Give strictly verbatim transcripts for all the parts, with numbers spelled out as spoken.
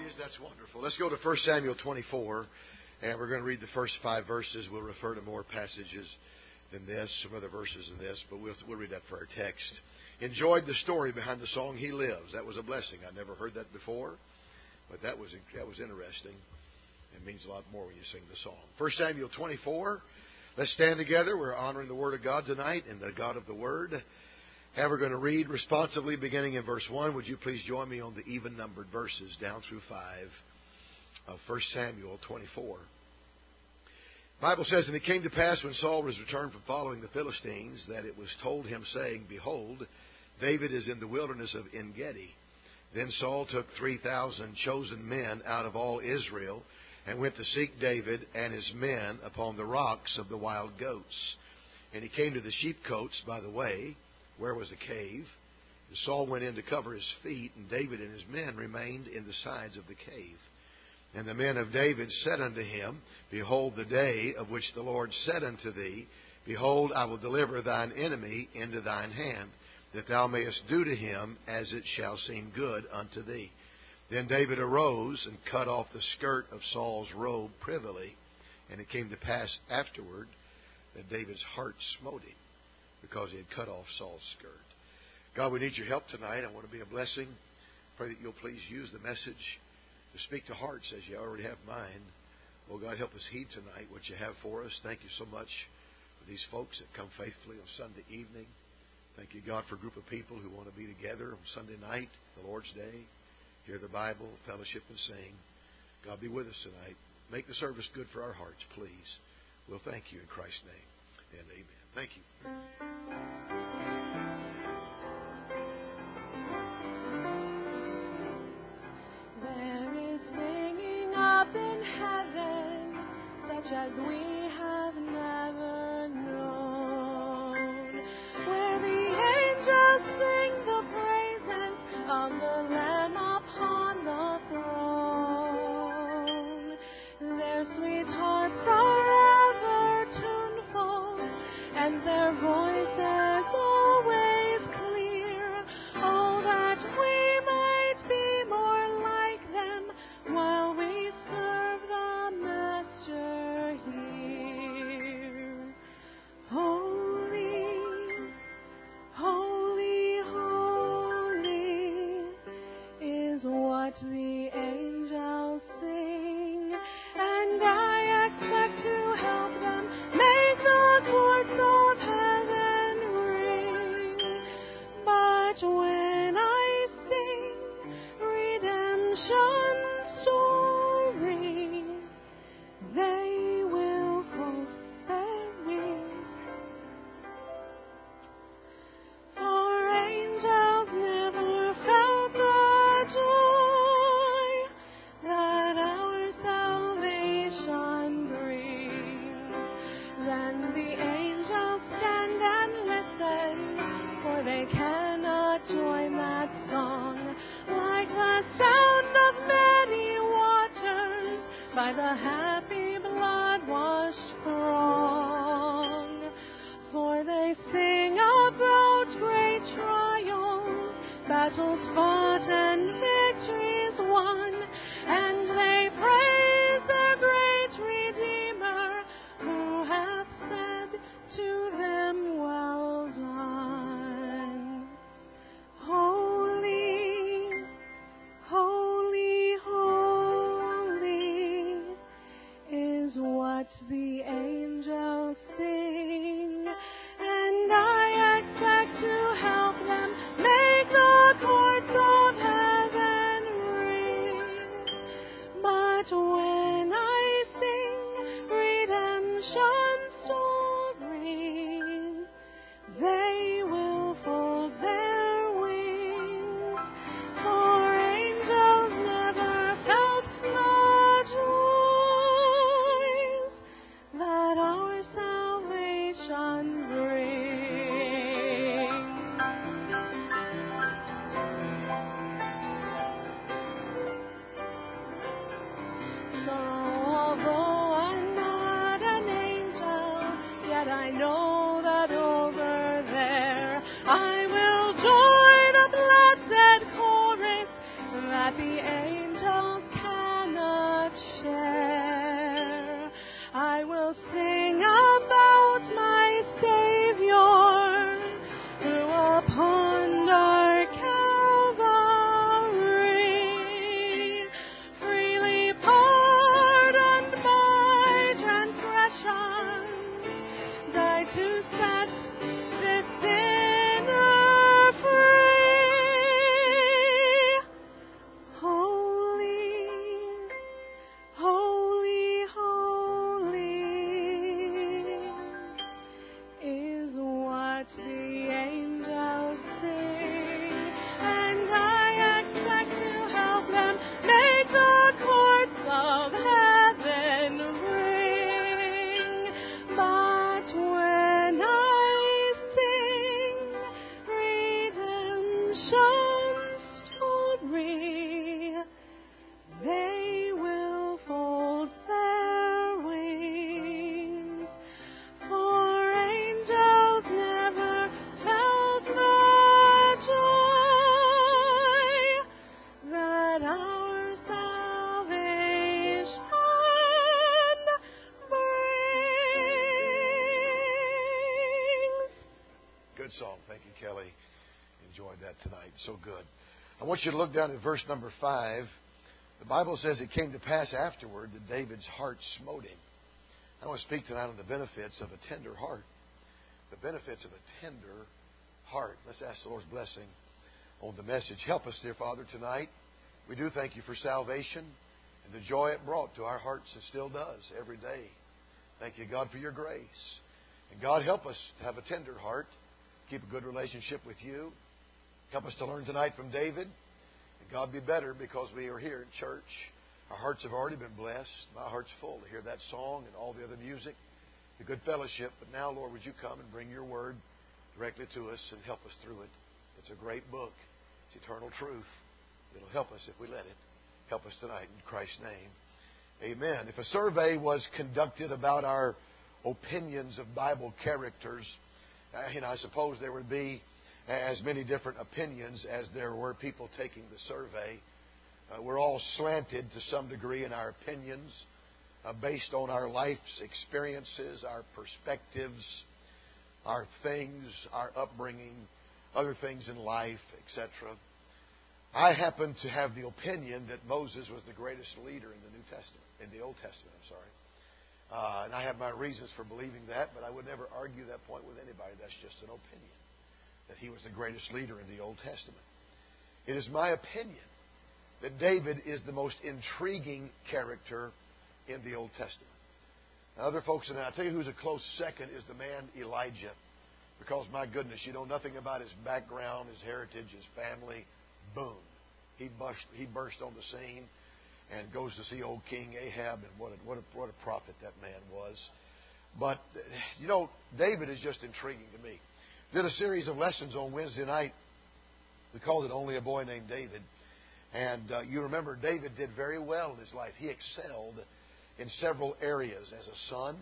That's wonderful. Let's go to First Samuel twenty-four, and we're going to read the first five verses. We'll refer to more passages than this, some other verses than this, but we'll, we'll read that for our text. Enjoyed the story behind the song, He Lives. That was a blessing. I never heard that before, but that was that was interesting. It means a lot more when you sing the song. First Samuel twenty-four. Let's stand together. We're honoring the Word of God tonight and the God of the Word. And we're going to read responsively beginning in verse one. Would you please join me on the even-numbered verses down through five of First Samuel twenty-four. The Bible says, And it came to pass when Saul was returned from following the Philistines, that it was told him, saying, Behold, David is in the wilderness of En-gedi. Then Saul took three thousand chosen men out of all Israel, and went to seek David and his men upon the rocks of the wild goats. And he came to the sheepcotes by the way, where was a cave. And Saul went in to cover his feet, and David and his men remained in the sides of the cave. And the men of David said unto him, Behold, the day of which the Lord said unto thee, Behold, I will deliver thine enemy into thine hand, that thou mayest do to him as it shall seem good unto thee. Then David arose and cut off the skirt of Saul's robe privily. And it came to pass afterward that David's heart smote him, because he had cut off Saul's skirt. God, we need your help tonight. I want to be a blessing. Pray that you'll please use the message to speak to hearts as you already have mine. Oh, God, help us heed tonight what you have for us. Thank you so much for these folks that come faithfully on Sunday evening. Thank you, God, for a group of people who want to be together on Sunday night, the Lord's Day, hear the Bible, fellowship, and sing. God, be with us tonight. Make the service good for our hearts, please. We'll thank you in Christ's name, and amen. Thank you. There is singing up in heaven, such as we have never known, where the angels sing the praises of the Lamb upon the throne. Their sweet hearts are ever tuneful, and their voices always clear. Oh, that we might be more like them while we serve the Master here. Holy, holy, holy is what the angels sing, and I expect to help them make the chords of heaven ring. But when I sing redemption's story, they will fold their wings. For angels never felt the joy that our salvation brings. Then the angels stand and listen, for they cannot join that song, like the sound of many waters by the happy blood-washed throng. For they sing about great trials, battles fought and victories won, and they praise their great Redeemer, who hath said to them, Well done. Holy, holy, holy is what the angels sing, and I expect to help them make the chords of heaven that tonight. So good. I want you to look down at verse number five. The Bible says it came to pass afterward that David's heart smote him. I want to speak tonight on the benefits of a tender heart. The benefits of a tender heart. Let's ask the Lord's blessing on the message. Help us, dear Father, tonight. We do thank you for salvation and the joy it brought to our hearts and still does every day. Thank you, God, for your grace. And God, help us to have a tender heart, keep a good relationship with you. Help us to learn tonight from David. And God, be better because we are here in church. Our hearts have already been blessed. My heart's full to hear that song and all the other music, the good fellowship. But now, Lord, would you come and bring your word directly to us and help us through it. It's a great book. It's eternal truth. It'll help us if we let it. Help us tonight in Christ's name. Amen. If a survey was conducted about our opinions of Bible characters, uh, you know, I suppose there would be as many different opinions as there were people taking the survey. Uh, we're all slanted to some degree in our opinions uh, based on our life's experiences, our perspectives, our things, our upbringing, other things in life, et cetera. I happen to have the opinion that Moses was the greatest leader in the New Testament, in the Old Testament, I'm sorry. Uh, and I have my reasons for believing that, but I would never argue that point with anybody. That's just an opinion, that he was the greatest leader in the Old Testament. It is my opinion that David is the most intriguing character in the Old Testament. Now, other folks, and I'll tell you who's a close second is the man Elijah, because, my goodness, you know nothing about his background, his heritage, his family. Boom. He burst, he burst on the scene and goes to see old King Ahab, and what a, what a, what a prophet that man was. But, you know, David is just intriguing to me. Did a series of lessons on Wednesday night. We called it Only a Boy Named David. And uh, you remember David did very well in his life. He excelled in several areas as a son,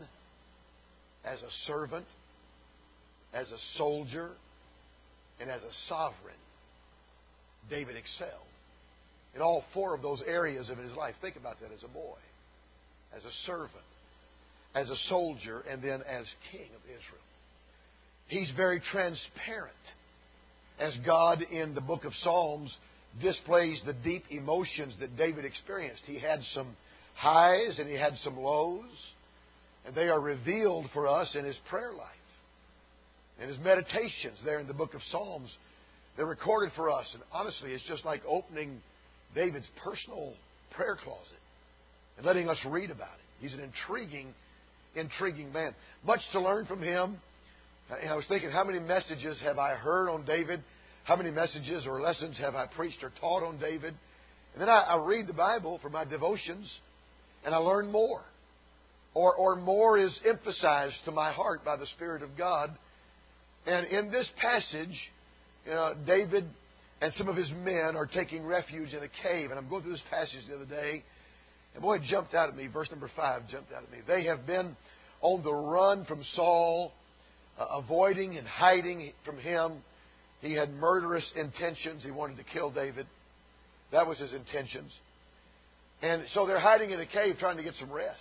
as a servant, as a soldier, and as a sovereign. David excelled in all four of those areas of his life. Think about that as a boy, as a servant, as a soldier, and then as king of Israel. He's very transparent as God in the book of Psalms displays the deep emotions that David experienced. He had some highs and he had some lows, and they are revealed for us in his prayer life and his meditations there in the book of Psalms. They're recorded for us, and honestly, it's just like opening David's personal prayer closet and letting us read about it. He's an intriguing, intriguing man. Much to learn from him. And I was thinking, how many messages have I heard on David? How many messages or lessons have I preached or taught on David? And then I, I read the Bible for my devotions, and I learn more. Or, or more is emphasized to my heart by the Spirit of God. And in this passage, you know, David and some of his men are taking refuge in a cave. And I'm going through this passage the other day, and boy, it jumped out at me. Verse number five jumped out at me. They have been on the run from Saul, uh, avoiding and hiding from him. He had murderous intentions. He wanted to kill David. That was his intentions. And so they're hiding in a cave trying to get some rest.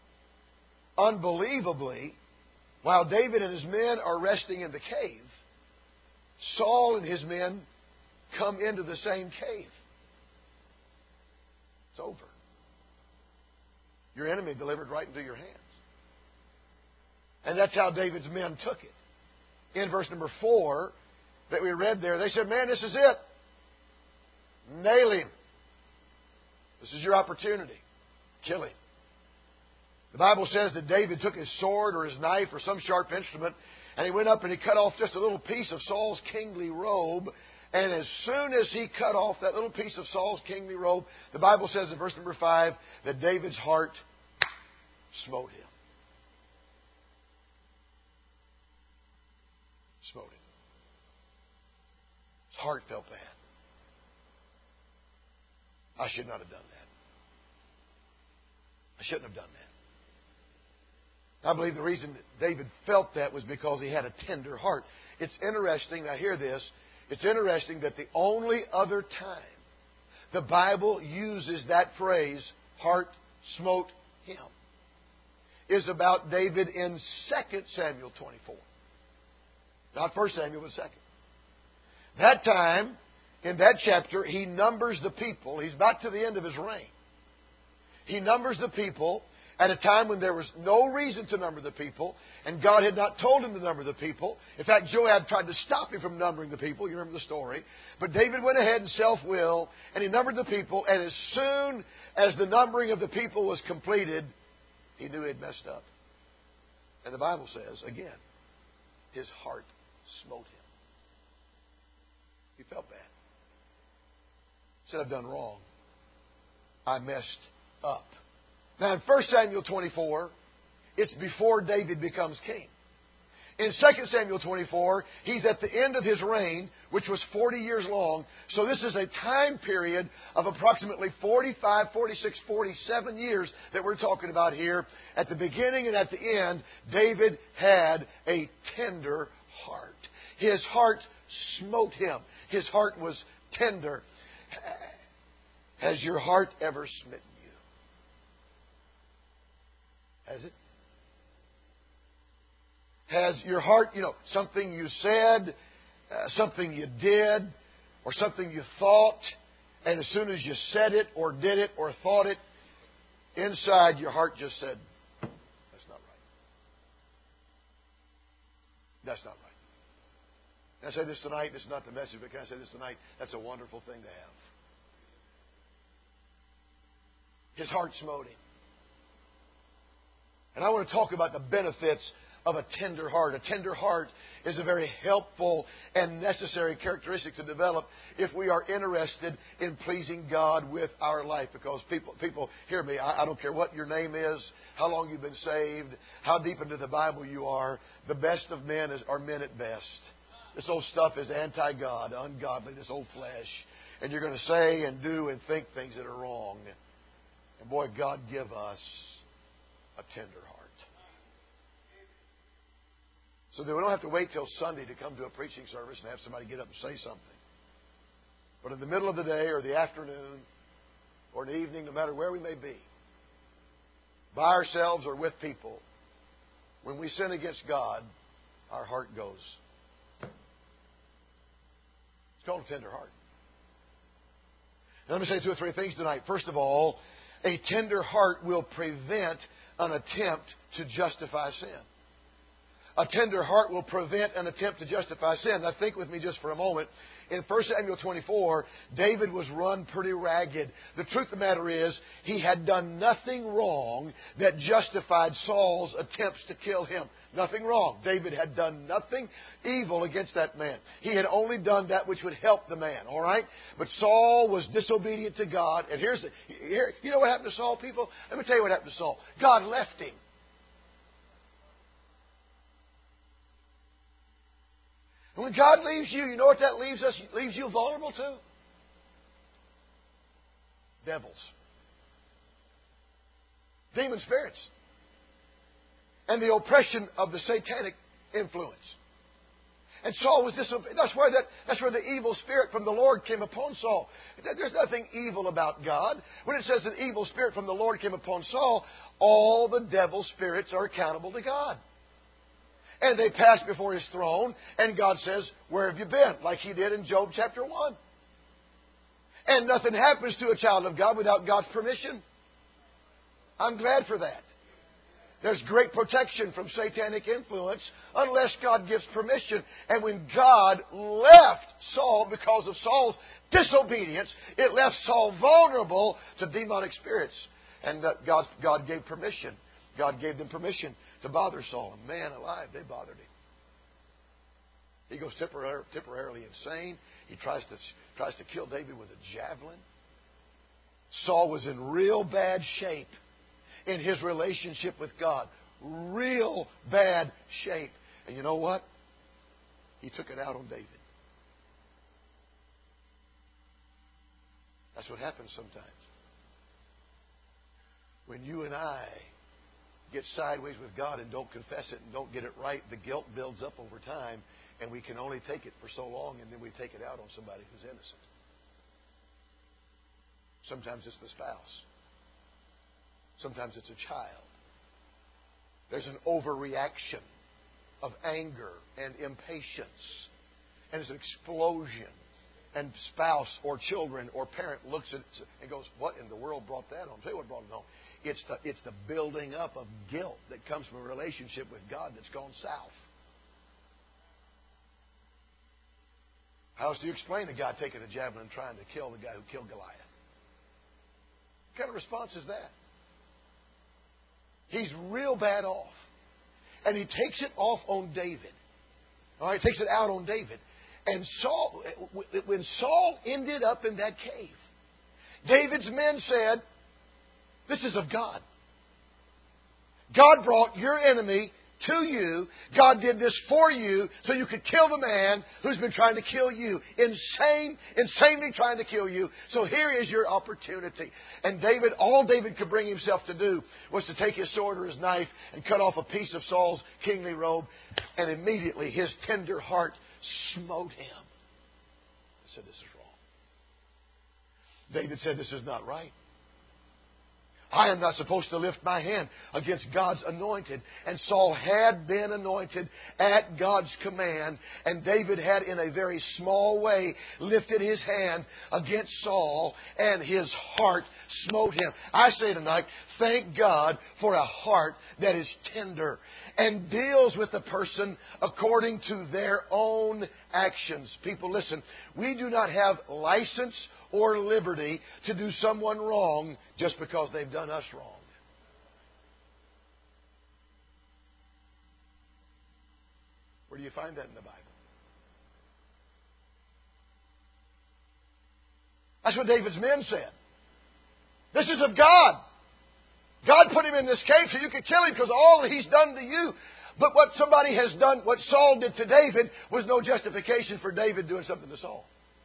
Unbelievably, while David and his men are resting in the cave, Saul and his men come into the same cave. It's over. Your enemy delivered right into your hands. And that's how David's men took it. In verse number four that we read there, they said, man, this is it. Nail him. This is your opportunity. Kill him. The Bible says that David took his sword or his knife or some sharp instrument, and he went up and he cut off just a little piece of Saul's kingly robe. And as soon as he cut off that little piece of Saul's kingly robe, the Bible says in verse number five that David's heart smote him. Smote him. His heart felt bad. I should not have done that. I shouldn't have done that. I believe the reason that David felt that was because he had a tender heart. It's interesting, now hear this, it's interesting that the only other time the Bible uses that phrase, heart smote him, is about David in Second Samuel twenty-four. Not First Samuel, but Second. That time, in that chapter, he numbers the people. He's about to the end of his reign. He numbers the people at a time when there was no reason to number the people, and God had not told him to number the people. In fact, Joab tried to stop him from numbering the people. You remember the story. But David went ahead in self-will, and he numbered the people, and as soon as the numbering of the people was completed, he knew he had messed up. And the Bible says, again, his heart smote him. He felt bad. He said, I've done wrong. I messed up. Now, in First Samuel twenty-four, it's before David becomes king. In Second Samuel twenty-four, he's at the end of his reign, which was forty years long. So this is a time period of approximately forty-five, forty-six, forty-seven years that we're talking about here. At the beginning and at the end, David had a tender heart. His heart smote him. His heart was tender. Has your heart ever smitten you? Has it? Has your heart, you know, something you said, uh, something you did, or something you thought, and as soon as you said it or did it or thought it, inside your heart just said, that's not right. That's not right. Can I say this tonight? This is not the message, but can I say this tonight? That's a wonderful thing to have. His heart smote him. And I want to talk about the benefits of a tender heart. A tender heart is a very helpful and necessary characteristic to develop if we are interested in pleasing God with our life. Because people, people hear me, I, I don't care what your name is, how long you've been saved, how deep into the Bible you are, the best of men is, are men at best. This old stuff is anti-God, ungodly, this old flesh. And you're going to say and do and think things that are wrong. And boy, God give us a tender heart. So that we don't have to wait till Sunday to come to a preaching service and have somebody get up and say something. But in the middle of the day or the afternoon or in the evening, no matter where we may be, by ourselves or with people, when we sin against God, our heart goes. It's called a tender heart. Now, let me say two or three things tonight. First of all, a tender heart will prevent an attempt to justify sin. A tender heart will prevent an attempt to justify sin. Now think with me just for a moment. In First Samuel twenty-four, David was run pretty ragged. The truth of the matter is, he had done nothing wrong that justified Saul's attempts to kill him. Nothing wrong. David had done nothing evil against that man. He had only done that which would help the man. All right? But Saul was disobedient to God. And here's the, here, you know what happened to Saul, people? Let me tell you what happened to Saul. God left him. And when God leaves you, you know what that leaves us? Leaves you vulnerable to? Devils. Demon spirits. And the oppression of the satanic influence. And Saul was disobedient. That's where that, that's where the evil spirit from the Lord came upon Saul. There's nothing evil about God. When it says an evil spirit from the Lord came upon Saul, all the devil spirits are accountable to God. And they pass before His throne, and God says, where have you been? Like He did in Job chapter one. And nothing happens to a child of God without God's permission. I'm glad for that. There's great protection from satanic influence unless God gives permission. And when God left Saul because of Saul's disobedience, it left Saul vulnerable to demonic spirits. And God, God gave permission. God gave them permission to bother Saul. And man alive, they bothered him. He goes temporarily, temporarily insane. He tries to, tries to kill David with a javelin. Saul was in real bad shape in his relationship with God. Real bad shape. And you know what? He took it out on David. That's what happens sometimes. When you and I get sideways with God and don't confess it and don't get it right, the guilt builds up over time, and we can only take it for so long, and then we take it out on somebody who's innocent. Sometimes it's the spouse. Sometimes it's a child. There's an overreaction of anger and impatience. and it's an explosion. And spouse or children or parent looks at it and goes, what in the world brought that home? I'll tell you what brought it home. It's the, it's the building up of guilt that comes from a relationship with God that's gone south. How else do you explain a guy taking a javelin and trying to kill the guy who killed Goliath? What kind of response is that? He's real bad off. And he takes it off on David. All right, takes it out on David. And Saul, when Saul ended up in that cave, David's men said, this is of God. God brought your enemy to you. God did this for you so you could kill the man who's been trying to kill you. Insane, insanely trying to kill you. So here is your opportunity. And David, all David could bring himself to do was to take his sword or his knife and cut off a piece of Saul's kingly robe. And immediately his tender heart smote him. I said, this is wrong. David said, this is not right. I am not supposed to lift my hand against God's anointed. And Saul had been anointed at God's command. And David had, in a very small way, lifted his hand against Saul. And his heart smote him. I say tonight, thank God for a heart that is tender and deals with the person according to their own actions. People, listen, we do not have license or liberty to do someone wrong just because they've done us wrong. Where do you find that in the Bible? That's what David's men said. This is of God. God put him in this cave so you could kill him because of all that he's done to you. But what somebody has done, what Saul did to David, was no justification for David doing something to Saul.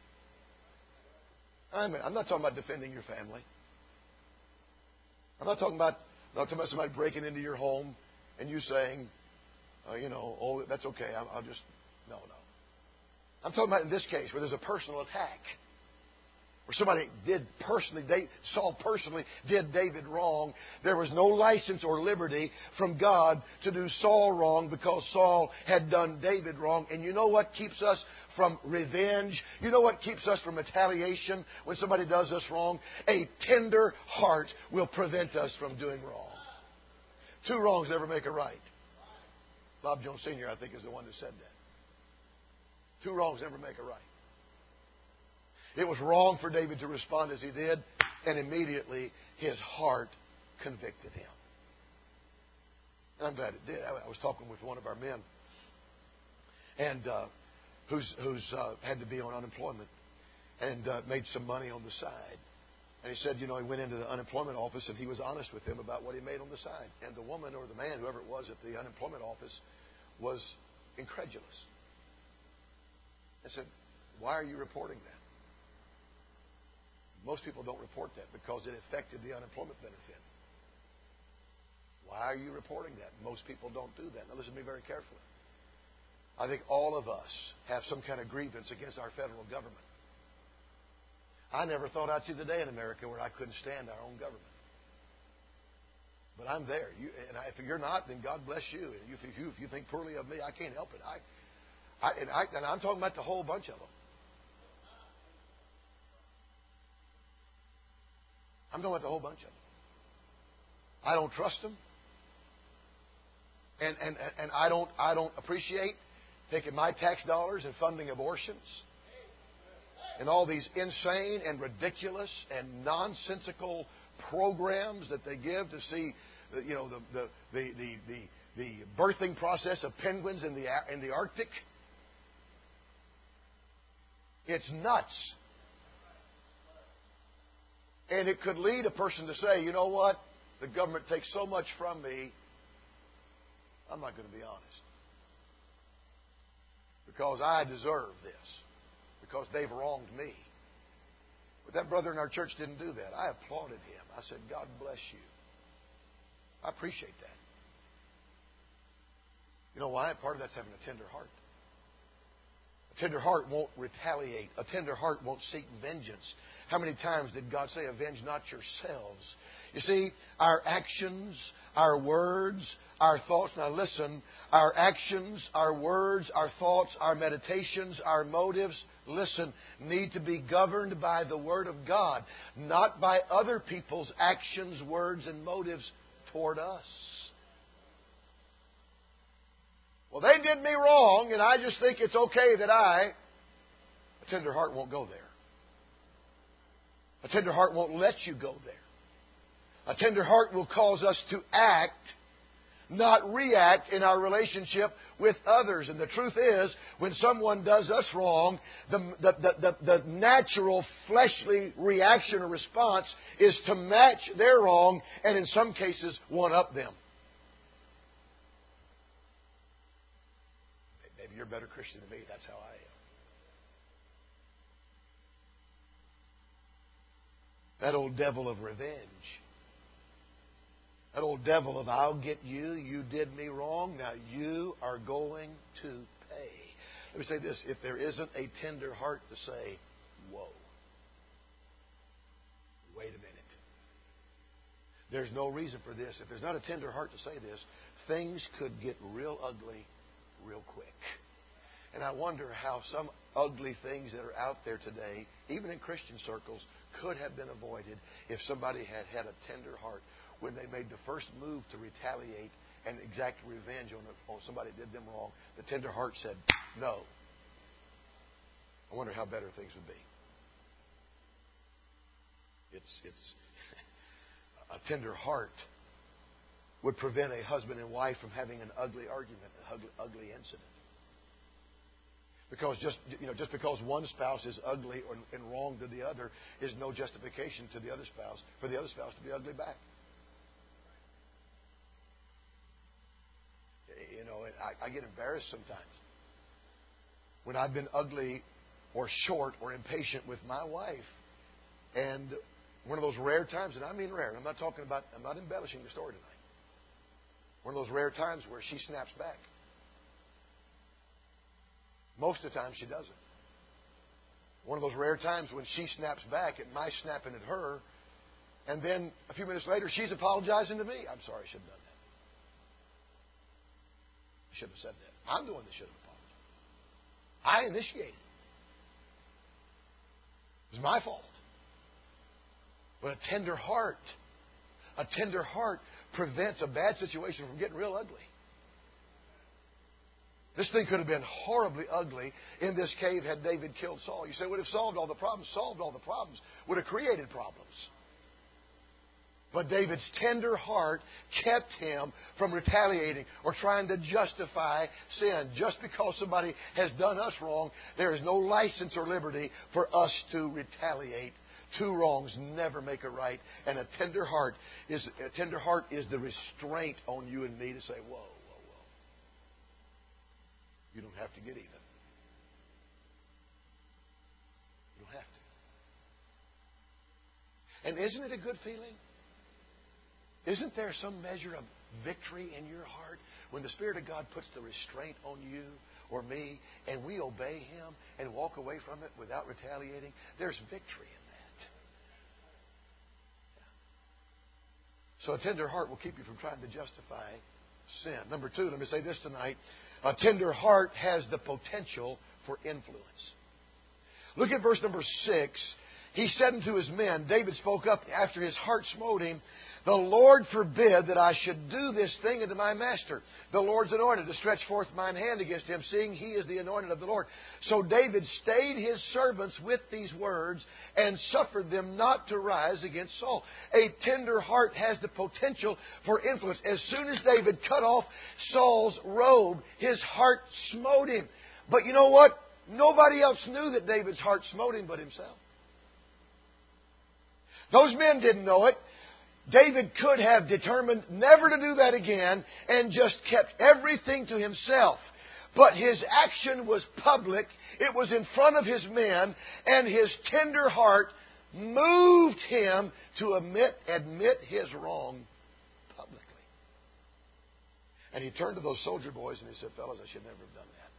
I mean, I'm not talking about defending your family. I'm not talking about, I'm not talking about somebody breaking into your home and you saying, uh, you know, oh, that's okay. I'll, I'll just, no, no. I'm talking about in this case where there's a personal attack. Where somebody did personally, they, Saul personally did David wrong. There was no license or liberty from God to do Saul wrong because Saul had done David wrong. And you know what keeps us from revenge? You know what keeps us from retaliation when somebody does us wrong? A tender heart will prevent us from doing wrong. Two wrongs never make a right. Bob Jones Senior, I think, is the one who said that. Two wrongs never make a right. It was wrong for David to respond as he did, and immediately his heart convicted him. And I'm glad it did. I was talking with one of our men, and uh, who's who's uh, had to be on unemployment, and uh, made some money on the side. And he said, you know, he went into the unemployment office, and he was honest with them about what he made on the side. And the woman or the man, whoever it was at the unemployment office, was incredulous. I said, why are you reporting that? Most people don't report that because it affected the unemployment benefit. Why are you reporting that? Most people don't do that. Now listen to me very carefully. I think all of us have some kind of grievance against our federal government. I never thought I'd see the day in America where I couldn't stand our own government. But I'm there. You, and I, if you're not, then God bless you. And if you, if you think poorly of me, I can't help it. I, I, and, I, and I'm talking about the whole bunch of them. I'm talking about the whole bunch of them. I don't trust them. And, and, and I don't I don't appreciate taking my tax dollars and funding abortions and all these insane and ridiculous and nonsensical programs that they give to see, you know, the the the the, the, the birthing process of penguins in the in the Arctic. It's nuts. And it could lead a person to say, you know what? The government takes so much from me, I'm not going to be honest. Because I deserve this. Because they've wronged me. But that brother in our church didn't do that. I applauded him. I said, God bless you. I appreciate that. You know why? Part of that's having a tender heart. A tender heart won't retaliate. A tender heart won't seek vengeance. How many times did God say, avenge not yourselves? You see, our actions, our words, our thoughts, now listen, our actions, our words, our thoughts, our meditations, our motives, listen, need to be governed by the Word of God, not by other people's actions, words, and motives toward us. Well, they did me wrong, and I just think it's okay that I... A tender heart won't go there. A tender heart won't let you go there. A tender heart will cause us to act, not react in our relationship with others. And the truth is, when someone does us wrong, the, the, the, the, the natural fleshly reaction or response is to match their wrong and in some cases one-up them. Maybe you're a better Christian than me. That's how I am. That old devil of revenge. That old devil of I'll get you, you did me wrong, now you are going to pay. Let me say this, if there isn't a tender heart to say, whoa, wait a minute. There's no reason for this. If there's not a tender heart to say this, things could get real ugly real quick. And I wonder how some ugly things that are out there today, even in Christian circles, could have been avoided if somebody had had a tender heart when they made the first move to retaliate and exact revenge on, the, on somebody that did them wrong. The tender heart said, no. I wonder how better things would be. It's, it's a tender heart would prevent a husband and wife from having an ugly argument, an ugly, ugly incident. Because just you know, just because one spouse is ugly or, and wrong to the other is no justification to the other spouse for the other spouse to be ugly back. You know, I, I get embarrassed sometimes when I've been ugly or short or impatient with my wife, and one of those rare times, and I mean rare. I'm not talking about. I'm not embellishing the story tonight. One of those rare times where she snaps back. Most of the time she doesn't. One of those rare times when she snaps back at my snapping at her, and then a few minutes later she's apologizing to me. I'm sorry, I should have done that. I shouldn't have said that. I'm the one that should have apologized. I initiated it. It was my fault. But a tender heart, a tender heart prevents a bad situation from getting real ugly. This thing could have been horribly ugly in this cave had David killed Saul. You say, would have solved all the problems, solved all the problems, would have created problems. But David's tender heart kept him from retaliating or trying to justify sin. Just because somebody has done us wrong, there is no license or liberty for us to retaliate. Two wrongs never make a right. And a tender heart is a tender heart is the restraint on you and me to say, whoa. You don't have to get even. You don't have to. And isn't it a good feeling? Isn't there some measure of victory in your heart when the Spirit of God puts the restraint on you or me and we obey Him and walk away from it without retaliating? There's victory in that. So a tender heart will keep you from trying to justify sin. Number two, let me say this tonight. A tender heart has the potential for influence. Look at verse number six. He said unto his men, David spoke up after his heart smote him, the Lord forbid that I should do this thing unto my master, the Lord's anointed, to stretch forth mine hand against him, seeing he is the anointed of the Lord. So David stayed his servants with these words and suffered them not to rise against Saul. A tender heart has the potential for influence. As soon as David cut off Saul's robe, his heart smote him. But you know what? Nobody else knew that David's heart smote him but himself. Those men didn't know it. David could have determined never to do that again and just kept everything to himself. But his action was public. It was in front of his men, and his tender heart moved him to admit, admit his wrong publicly. And he turned to those soldier boys and he said, fellas, I should never have done that.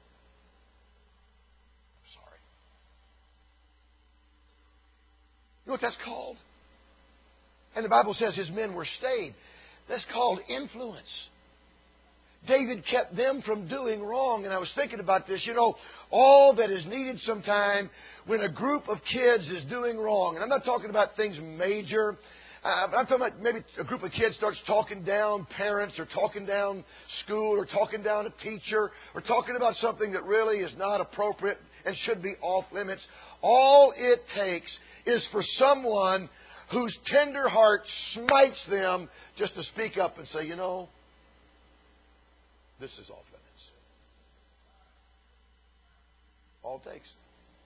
I'm sorry. You know what that's called? And the Bible says his men were stayed. That's called influence. David kept them from doing wrong. And I was thinking about this. You know, all that is needed sometime when a group of kids is doing wrong. And I'm not talking about things major. Uh, but I'm talking about maybe a group of kids starts talking down parents or talking down school or talking down a teacher or talking about something that really is not appropriate and should be off limits. All it takes is for someone whose tender heart smites them just to speak up and say, you know, this is off limits. All it takes.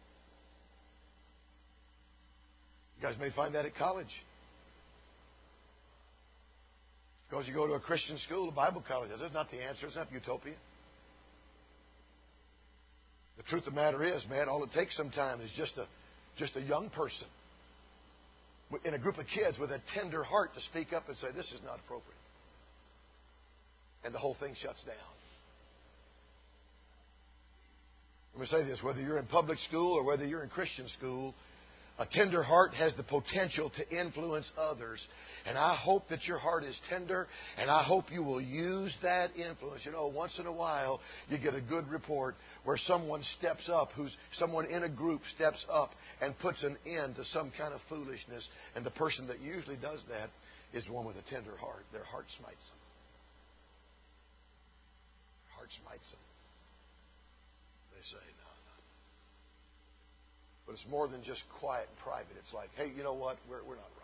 You guys may find that at college. Because you go to a Christian school, a Bible college. That's not the answer. It's not utopia. The truth of the matter is, man, all it takes sometimes is just a just a young person in a group of kids with a tender heart to speak up and say, this is not appropriate. And the whole thing shuts down. Let me say this, whether you're in public school or whether you're in Christian school, a tender heart has the potential to influence others. And I hope that your heart is tender, and I hope you will use that influence. You know, once in a while, you get a good report where someone steps up, who's someone in a group steps up and puts an end to some kind of foolishness. And the person that usually does that is one with a tender heart. Their heart smites them. Their heart smites them. They say, no, no. But it's more than just quiet and private. It's like, hey, you know what? We're, we're not right.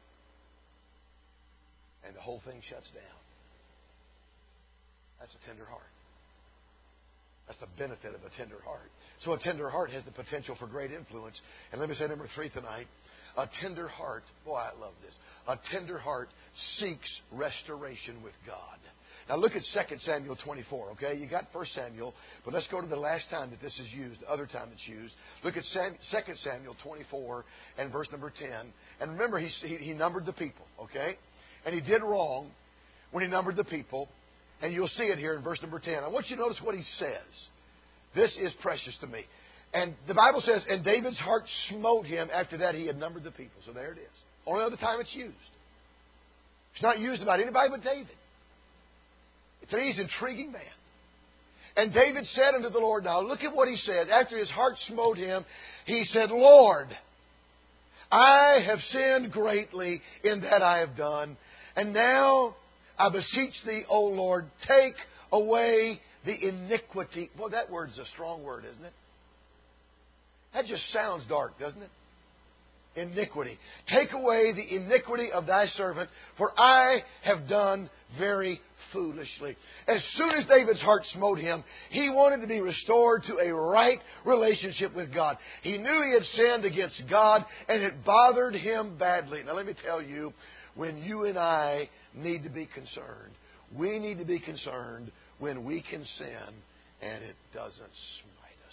And the whole thing shuts down. That's a tender heart. That's the benefit of a tender heart. So a tender heart has the potential for great influence. And let me say number three tonight. A tender heart, boy, I love this. A tender heart seeks restoration with God. Now look at Second Samuel twenty-four, okay? You got First Samuel, but let's go to the last time that this is used, the other time it's used. Look at Second Samuel twenty-four and verse number ten. And remember, he, he, he numbered the people, okay? And he did wrong when he numbered the people. And you'll see it here in verse number ten. I want you to notice what he says. This is precious to me. And the Bible says, and David's heart smote him after that he had numbered the people. So there it is. Only other time it's used. It's not used about anybody but David. It's an he's an intriguing man. And David said unto the Lord, now look at what he said. After his heart smote him, he said, Lord, I have sinned greatly in that I have done. And now I beseech thee, O Lord, take away the iniquity. Well, that word's a strong word, isn't it? That just sounds dark, doesn't it? Iniquity. Take away the iniquity of thy servant, for I have done very foolishly. As soon as David's heart smote him, he wanted to be restored to a right relationship with God. He knew he had sinned against God, and it bothered him badly. Now let me tell you, when you and I need to be concerned, we need to be concerned when we can sin and it doesn't smite us.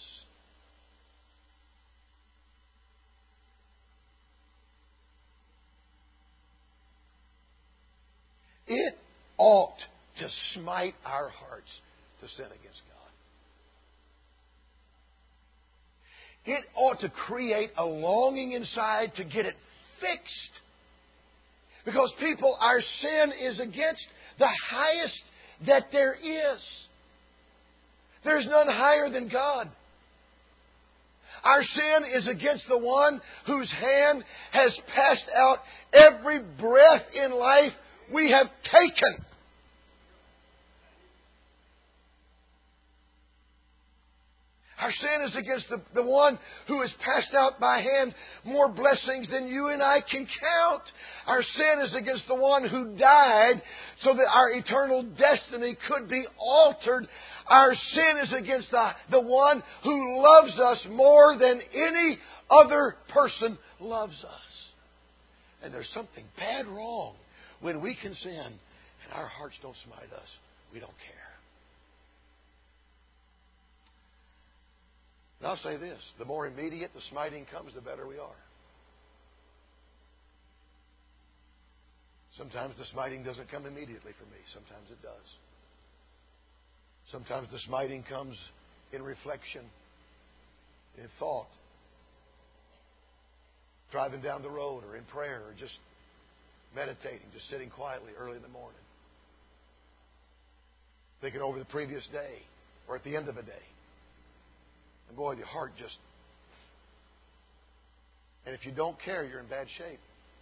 It ought to smite our hearts to sin against God. It ought to create a longing inside to get it fixed. Because people, our sin is against the highest that there is. There's none higher than God. Our sin is against the one whose hand has passed out every breath in life we have taken. Our sin is against the, the one who has passed out by hand more blessings than you and I can count. Our sin is against the one who died so that our eternal destiny could be altered. Our sin is against the, the one who loves us more than any other person loves us. And there's something bad wrong when we can sin and our hearts don't smite us. We don't care. And I'll say this, the more immediate the smiting comes, the better we are. Sometimes the smiting doesn't come immediately for me. Sometimes it does. Sometimes the smiting comes in reflection, in thought, driving down the road or in prayer or just meditating, just sitting quietly early in the morning, thinking over the previous day or at the end of a day. And boy, your heart just... And if you don't care, you're in bad shape.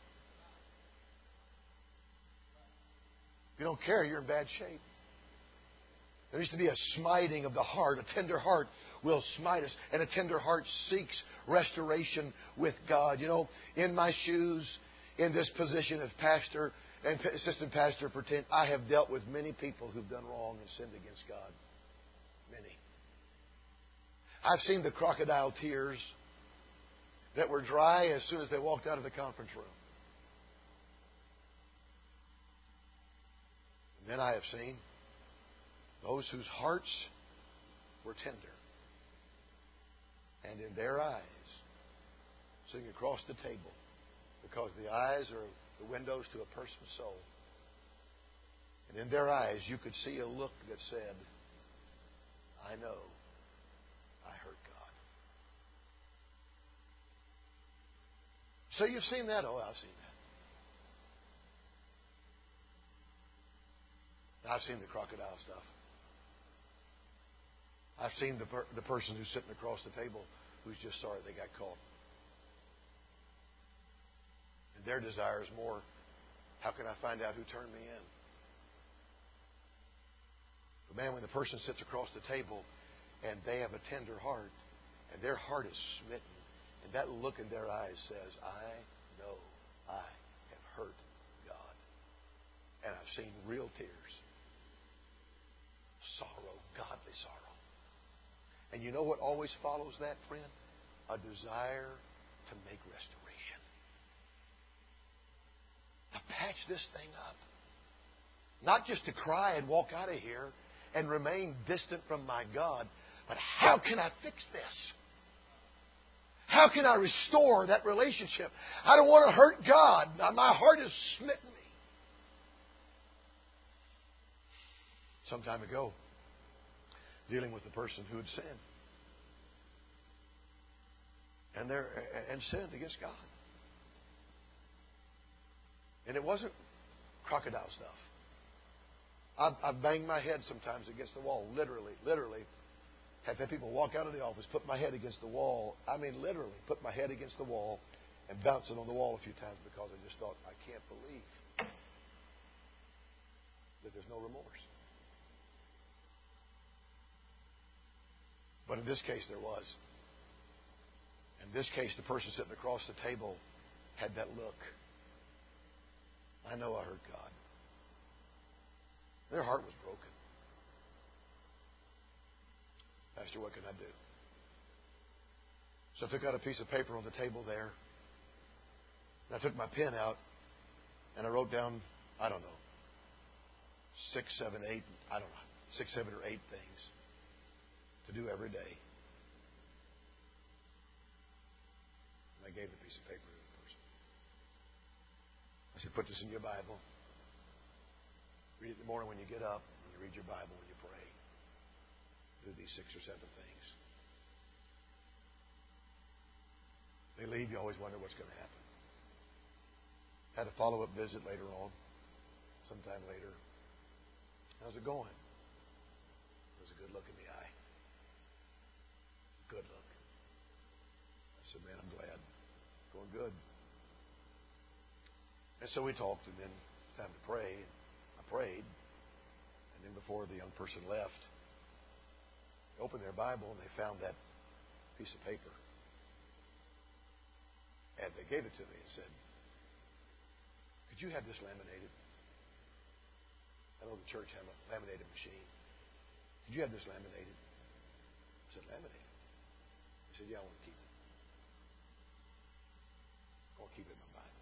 If you don't care, you're in bad shape. There needs to be a smiting of the heart. A tender heart will smite us. And a tender heart seeks restoration with God. You know, in my shoes, in this position of pastor and assistant pastor, pretend I have dealt with many people who've done wrong and sinned against God. Many. I've seen the crocodile tears that were dry as soon as they walked out of the conference room. And then I have seen those whose hearts were tender, and in their eyes, sitting across the table, because the eyes are the windows to a person's soul. And in their eyes, you could see a look that said, I know I hurt God. So you've seen that? Oh, I've seen that. I've seen the crocodile stuff. I've seen the per- the person who's sitting across the table who's just sorry they got caught. And their desire is more, how can I find out who turned me in? But man, when the person sits across the table and they have a tender heart and their heart is smitten and that look in their eyes says, I know I have hurt God. And I've seen real tears. Sorrow, godly sorrow. And you know what always follows that, friend? A desire to make restoration. To patch this thing up. Not just to cry and walk out of here and remain distant from my God, but how can I fix this? How can I restore that relationship? I don't want to hurt God. My heart has smitten me. Some time ago, dealing with the person who had sinned. And there and sinned against God. And it wasn't crocodile stuff. I've, I've banged my head sometimes against the wall, literally, literally. Have had people walk out of the office, put my head against the wall. I mean, literally, put my head against the wall and bounce it on the wall a few times because I just thought, I can't believe that there's no remorse. But in this case, there was. In this case, the person sitting across the table had that look. I know I hurt God. Their heart was broken. Pastor, what can I do? So I took out a piece of paper on the table there. And I took my pen out and I wrote down, I don't know, six, seven, eight, I don't know, six, seven, or eight things to do every day. And I gave the piece of paper to the person. I said, put this in your Bible. Read it in the morning when you get up, when you read your Bible, when you pray. Do these six or seven things. They leave, you always wonder what's going to happen. Had a follow-up visit later on, sometime later. How's it going? It was a good look in the eye. Good look. I said, man, I'm glad. Going good. And so we talked, and then time to pray. I prayed. And then before the young person left, they opened their Bible and they found that piece of paper. And they gave it to me and said, could you have this laminated? I know the church had a laminated machine. Could you have this laminated? I said, laminated? He said, yeah, I want to keep it. I want to keep it in my Bible.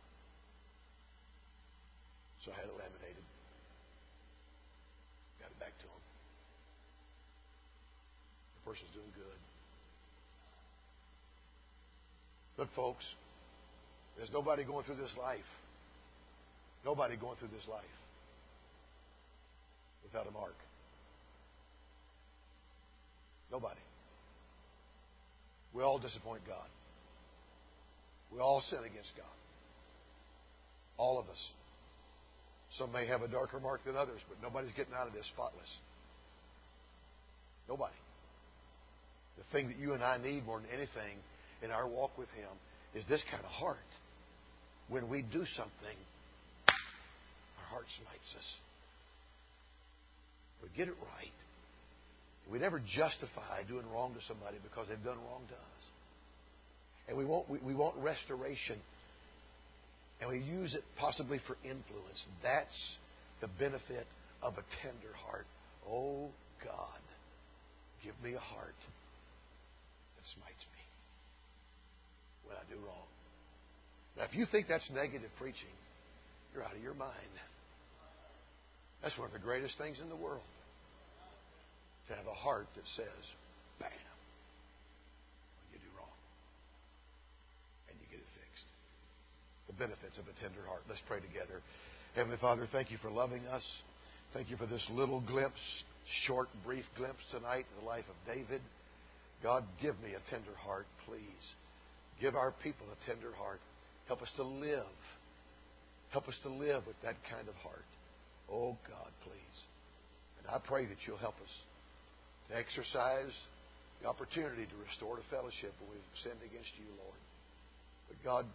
So I had it laminated. Got it back to him. The person's doing good. Look, folks, there's nobody going through this life. Nobody going through this life without a mark. Nobody. We all disappoint God. We all sin against God. All of us. Some may have a darker mark than others, but nobody's getting out of this spotless. Nobody. The thing that you and I need more than anything in our walk with Him is this kind of heart. When we do something, our heart smites us. We get it right. We never justify doing wrong to somebody because they've done wrong to us. And we want, we, we want restoration. And we use it possibly for influence. That's the benefit of a tender heart. Oh, God, give me a heart that smites me when I do wrong. Now, if you think that's negative preaching, you're out of your mind. That's one of the greatest things in the world. To have a heart that says, bam, when you do wrong. And you get it fixed. The benefits of a tender heart. Let's pray together. Heavenly Father, thank you for loving us. Thank you for this little glimpse, short, brief glimpse tonight in the life of David. God, give me a tender heart, please. Give our people a tender heart. Help us to live. Help us to live with that kind of heart. Oh, God, please. And I pray that you'll help us to exercise the opportunity to restore the fellowship when we've sinned against you, Lord. But God,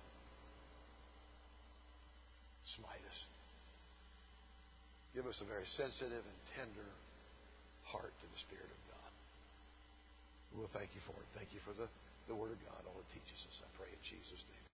smite us. Give us a very sensitive and tender heart to the Spirit of God. We'll thank you for it. Thank you for the, the Word of God, all it teaches us. I pray in Jesus' name.